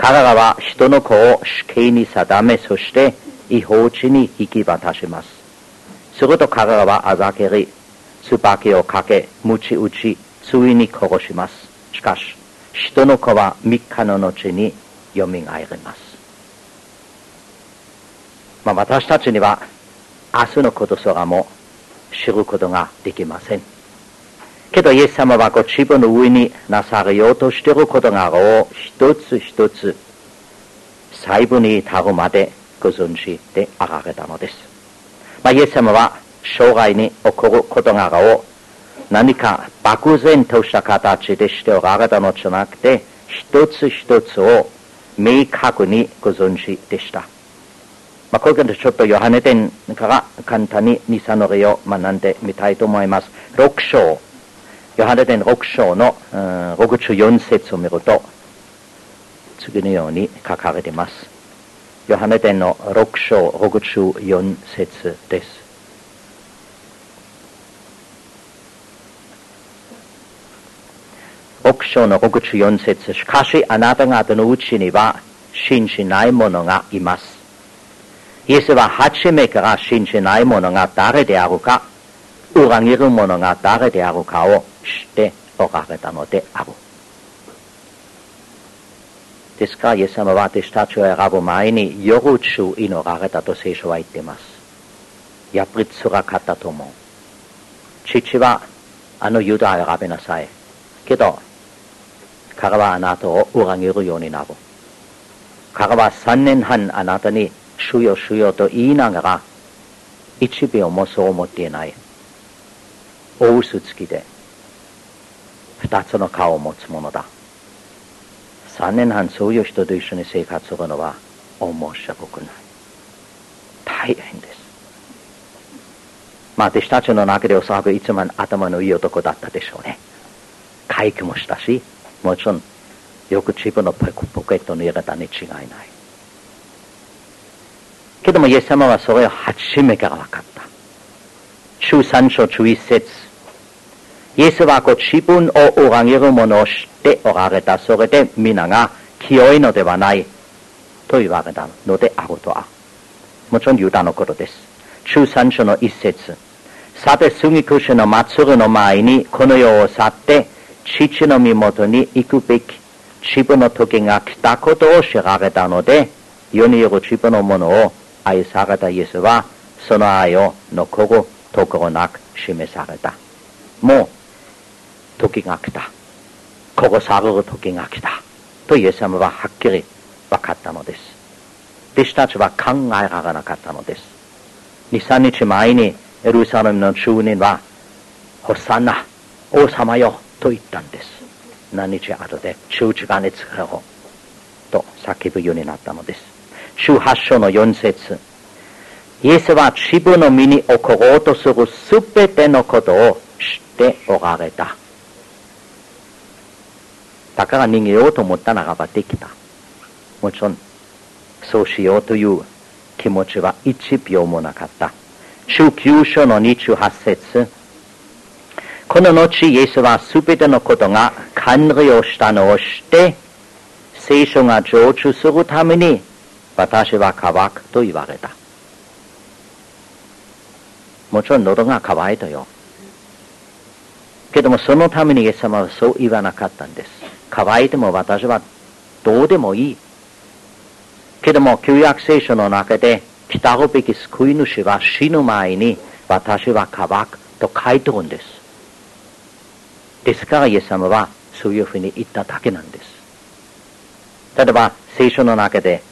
彼らは人の子を死刑に定め、そして違法地に引き渡します。すると彼らはあざけり、椿をかけ、鞭打ち、ついに殺します。しかし、人の子は3日の後によみがえります。私たちには明日のことすらも知ることができません。けどイエス様はご自分の上になされようとしていることがを一つ一つ細部に至るまでご存知であられたのです。イエス様は将来に起こる事柄を何か漠然とした形でしておられたのじゃなくて、一つ一つを明確にご存知でした。これからちょっとヨハネ伝から簡単に2、3の例を学んでみたいと思います。6章、ヨハネ伝6章の64節を見ると、次のように書かれています。ヨハネ伝の6章64節です。6章の64節、しかしあなた方のうちには信じない者がいます。イエスは初めから信じない者が誰であるか、裏切る者が誰であるかを知っておられたのである。ですからイエス様は私たちを選ぶ前に夜中祈られたと聖書は言っています。やっぱり辛かったと思う。父はユダを選びなさい。けど彼はあなたを裏切るようになる。彼は3年半あなたに主よ主よと言いながら1秒もそう思っていない。大嘘つきで2つの顔を持つものだ。3年半そういう人と一緒に生活するのは面白くない。大変です。私たちの中でおそらく一番頭のいい男だったでしょうね。会計もしたし、もちろんよく自分のポケットに入れたに違いない。けどもイエス様はそれを初めから分かった。13章11節、イエスはご自分を裏切る者を知っておられた。それで皆が清いのではないと言われたのであるとは。もちろんユダのことです。13章の1節、さて杉越の祭りの前にこの世を去って父の身元に行くべき自分の時が来たことを知られたので、世にいる自分のものを愛されたイエスはその愛を残るところなく示された。もう時が来た。殺される時が来た。とイエス様ははっきり分かったのです。弟子たちは考えられなかったのです。2、3日前にエルサレムの住人はホサナ、王様よと言ったんです。何日後で十字架につけろと叫ぶようになったのです。18章の4節、イエスは自分の身に起ころうとするすべてのことを知っておられた。だから逃げようと思ったならばできた。もちろんそうしようという気持ちは1秒もなかった。19章の28節、この後イエスはすべてのことが完了したのを知って聖書が成就するために私は乾くと言われた。もちろん喉が乾いたよ。けどもそのためにイエス様はそう言わなかったんです。乾いても私はどうでもいい。けども旧約聖書の中で来たるべき救い主は死ぬ前に私は乾くと書いてるんです。ですからイエス様はそういうふうに言っただけなんです。例えば聖書の中で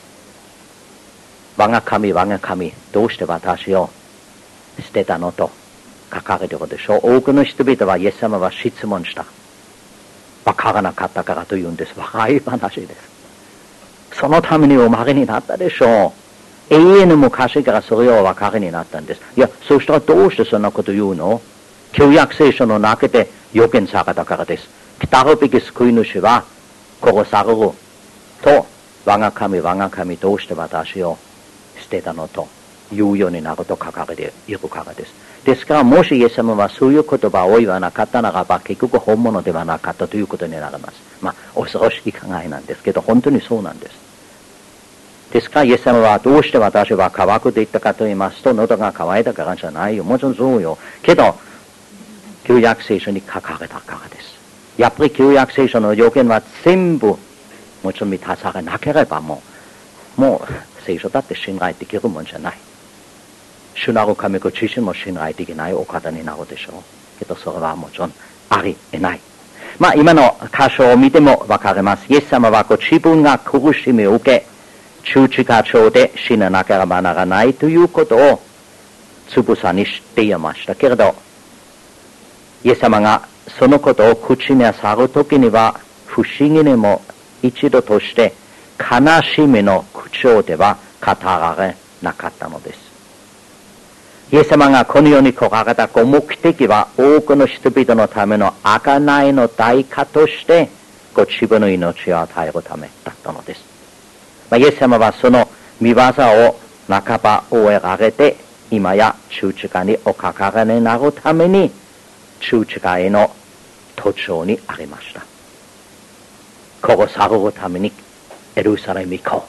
我が神我が神どうして私を捨てたのと書かれているでしょう。多くの人々はイエス様は質問した。わからなかったからと言うんです。笑い話です。そのためにお生まれになったでしょう。永遠の昔からそれをお分かりになったんです。いや、そうしたらどうしてそんなこと言うの？旧約聖書の中で予言されたからです。来たるべき救い主は殺されると、我が神我が神どうして私を捨てたのと言うようになると書かれているからです。 ですから、もしイエス様はそういう言葉を言わなかったならば、結局本物ではなかったということになります。恐ろしい考えなんですけど、本当にそうなんです。ですから、イエス様はどうして私は乾くと言ったかと言いますと、喉が渇いたからじゃないよ。もちろんそうよ。けど、旧約聖書に書かれたからです。やっぱり旧約聖書の要件は全部、もちろん満たされなければもう聖書だって信頼できるもんじゃない。主なる神ご自身も信頼できないお方になるでしょう。けどそれはもちろんありえない。今の箇所を見てもわかります。イエス様は自分が苦しみを受け、十字架上で死ななければならないということをつぶさに知っていましたけれど、イエス様がそのことを口にさるときには不思議にも一度として悲しみの口調では語られなかったのです。イエス様がこの世に来られたご目的は多くの人々のための贖いの代価としてご自分の命を与えるためだったのです。イエス様はその見業を半ば終えられて、今や十字架におかかりになるために十字架への途中にありました。殺されるためにエルサレムに行こ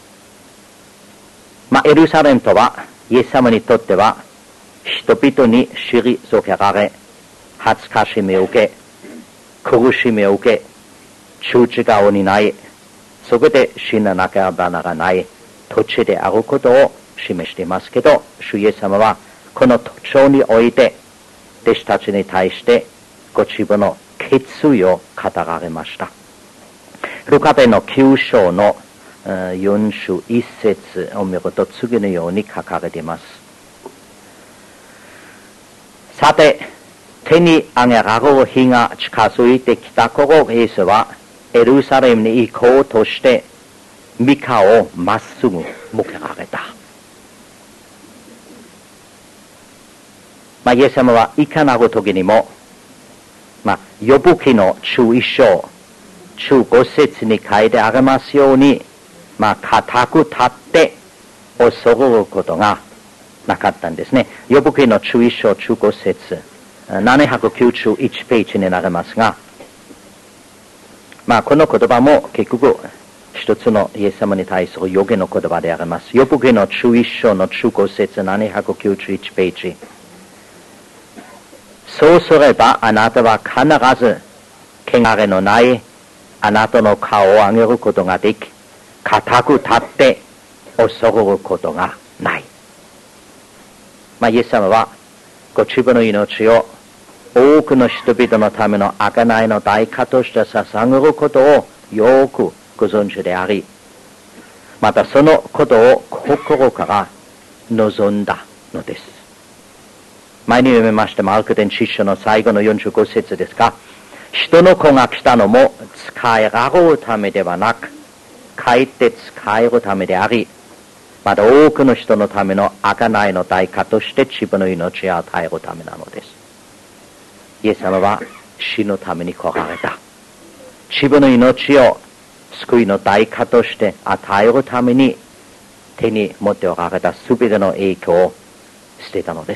う。エルサレムとはイエス様にとっては人々に退けられ、恥ずかしみを受け、苦しみを受け、十字架を担い、そこで死ななければならない土地であることを示していますけど、主イエス様はこの土地において弟子たちに対してご自分の決意を語られました。ルカ伝の9章の4章1節を見ると次のように書かれています。さて、手に挙げられる日が近づいてきた頃、イエスはエルサレムに行こうとして御顔をまっすぐ向けられた。イエス様はいかなる時にも、呼ぶ記の11章、15節に書いてありますように、固く立って恐れることがなかったんですね。呼ぶ記の11章15節、791ページになりますが、この言葉も結局一つのイエス様に対する予言の言葉であります。呼ぶ記の11章の15節、791ページ。そうすればあなたは必ず汚れのないあなたの顔を上げることができ、固く立って恐れることがない。イエス様はご自分の命を多くの人々のための贖いの代価として捧げることをよくご存知であり、またそのことを心から望んだのです。前に読みましたマルコ伝10章の最後の45節ですが、人の子が来たのも使えられるためではなく、かえって使えるためであり、また多くの人のための贖いの代価として自分の命を与えるためなのです。イエス様は死のために来られた。自分の命を救いの代価として与えるために手に持っておられたすべての影響を捨てたのです。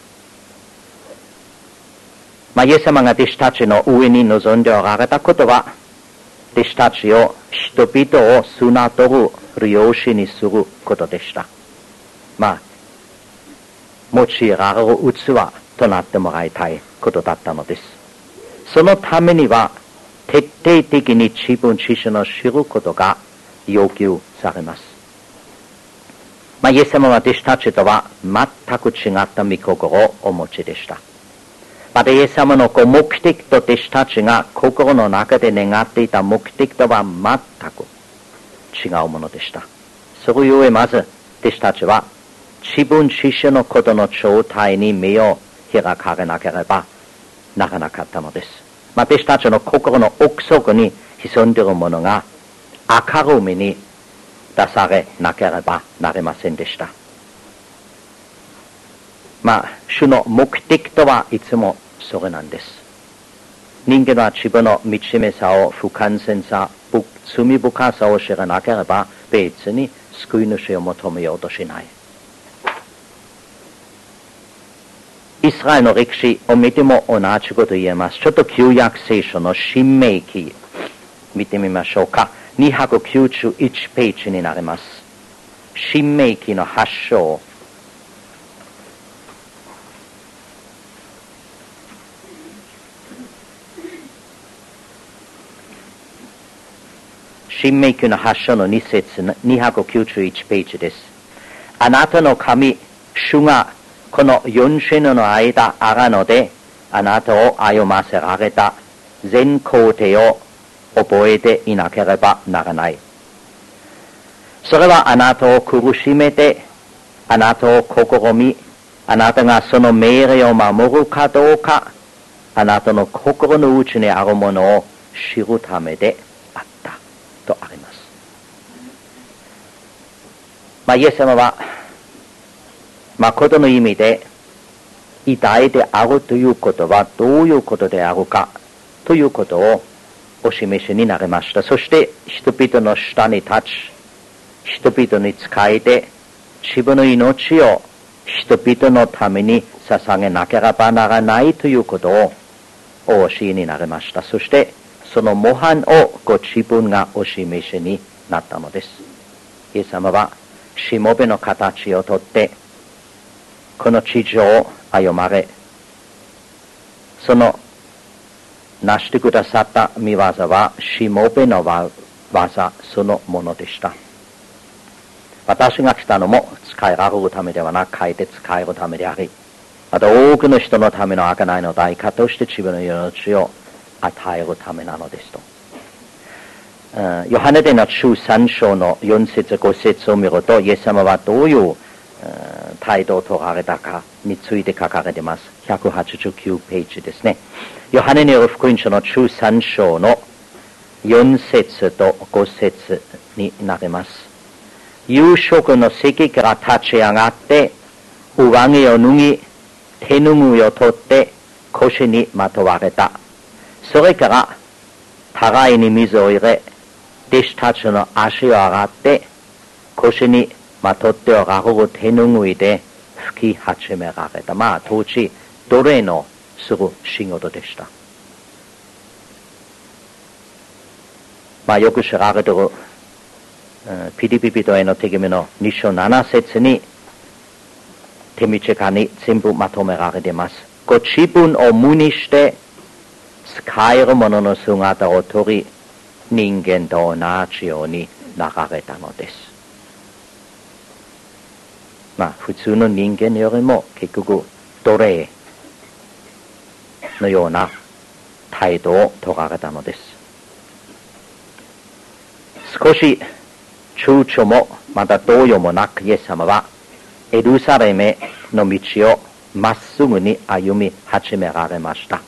イエス様が弟子たちの上に臨んでおられたことは、弟子たちを人々を砂取る利用しにすることでした。用いられる器となってもらいたいことだったのです。そのためには徹底的に自分自身を知ることが要求されます。イエス様は弟子たちとは全く違った御心をお持ちでした。またイエス様の目的と弟子たちが心の中で願っていた目的とは全く違うものでした。それゆえまず弟子たちは自分自身のことの状態に目を開かれなければならなかったのです。弟子たちの心の奥底に潜んでいるものが明るみに出されなければなりませんでした。主の目的とはいつもそれなんです。人間は自分の惨めさを不完全さ、罪深さを知らなければ別に救い主を求めようとしない。 イスラエルの歴史を見ても同じこと言えます。ちょっと旧約聖書の新明記見てみましょうか。291ページになります。新明記の8章。新明記の8章の2節291ページです。あなたの神、主がこの40年の間あがので、あなたを歩ませられた全工程を覚えていなければならない。それはあなたを苦しめて、あなたを試み、あなたがその命令を守るかどうか、あなたの心の内にあるものを知るためであったとあります。イエス様は誠の意味で偉大であるということはどういうことであるかということをお示しになりました。そして人々の下に立ち、人々に仕えて自分の命を人々のために捧げなければならないということをお教えになりました。そしてその模範をご自分がお示しになったのです。イエス様はしもべの形をとってこの地上を歩まれ、その成してくださった見業はしもべの技そのものでした。私が来たのも使えられるためではなく、かえって使えるためであり、また多くの人のための贖いの代価として自分の命を与えるためなのですと。ヨハネでの13章の4節5節を見ると、イエス様はどういう態度を取られたかについて書かれています。189ページですね。ヨハネによる福音書の13章の4節と5節になります。夕食の席から立ち上がって、上着を脱ぎ、手ぬぐいを取って腰にまとわれた。それから互いに水を入れ、弟子たちの足を洗って腰にまとっておられる手ぬぐいで拭き始められた。当時奴隷のする仕事でした。よく知られているピリピ人への手紙の2章7節に手短に全部まとめられています。ご自分を無にして使えるものの姿をとり、人間と同じようになられたのです。普通の人間よりも結局奴隷のような態度を取られたのです。少し躊躇もまた動揺もなく、イエス様はエルサレムの道をまっすぐに歩み始められました。